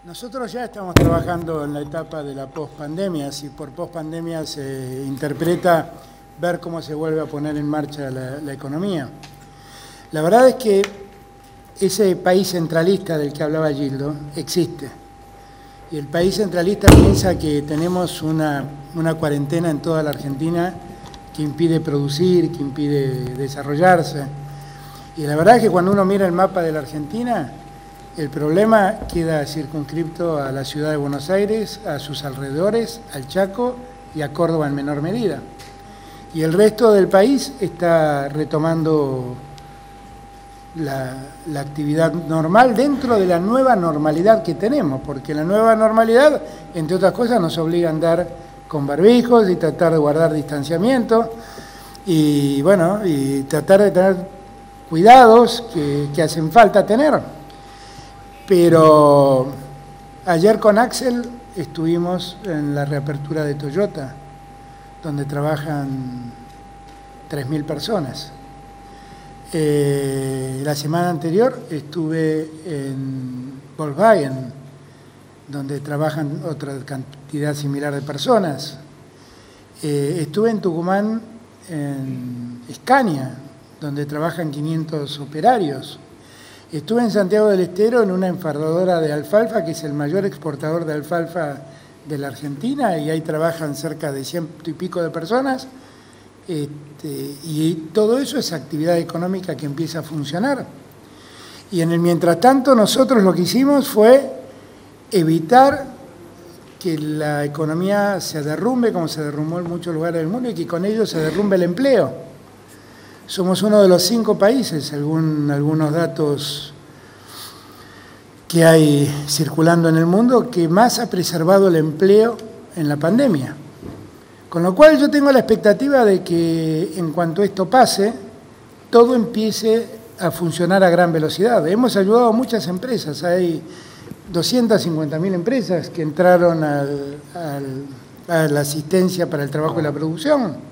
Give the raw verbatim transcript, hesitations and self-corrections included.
Nosotros ya estamos trabajando en la etapa de la pospandemia. Si por pospandemia se interpreta ver cómo se vuelve a poner en marcha la, la economía. La verdad es que ese país centralista del que hablaba Gildo existe. Y el país centralista piensa que tenemos una, una cuarentena en toda la Argentina que impide producir, que impide desarrollarse. Y la verdad es que cuando uno mira el mapa de la Argentina, el problema queda circunscripto a la ciudad de Buenos Aires, a sus alrededores, al Chaco y a Córdoba en menor medida. Y el resto del país está retomando la, la actividad normal dentro de la nueva normalidad que tenemos, porque la nueva normalidad, entre otras cosas, nos obliga a andar con barbijos y tratar de guardar distanciamiento y, bueno, y tratar de tener cuidados que, que hacen falta tener. Pero ayer con Axel estuvimos en la reapertura de Toyota, donde trabajan tres mil personas. Eh, la semana anterior estuve en Volkswagen, donde trabajan otra cantidad similar de personas. Eh, estuve en Tucumán, en Scania, donde trabajan quinientos operarios. Estuve en Santiago del Estero en una enfardadora de alfalfa, que es el mayor exportador de alfalfa de la Argentina, y ahí trabajan cerca de ciento y pico de personas. Este, y todo eso es actividad económica que empieza a funcionar. Y en el mientras tanto nosotros lo que hicimos fue evitar que la economía se derrumbe como se derrumbó en muchos lugares del mundo y que con ello se derrumbe el empleo. Somos uno de los cinco países, según algunos datos que hay circulando en el mundo, que más ha preservado el empleo en la pandemia. Con lo cual yo tengo la expectativa de que en cuanto esto pase, todo empiece a funcionar a gran velocidad. Hemos ayudado a muchas empresas, hay doscientas cincuenta mil empresas que entraron al, al, a la asistencia para el trabajo y la producción.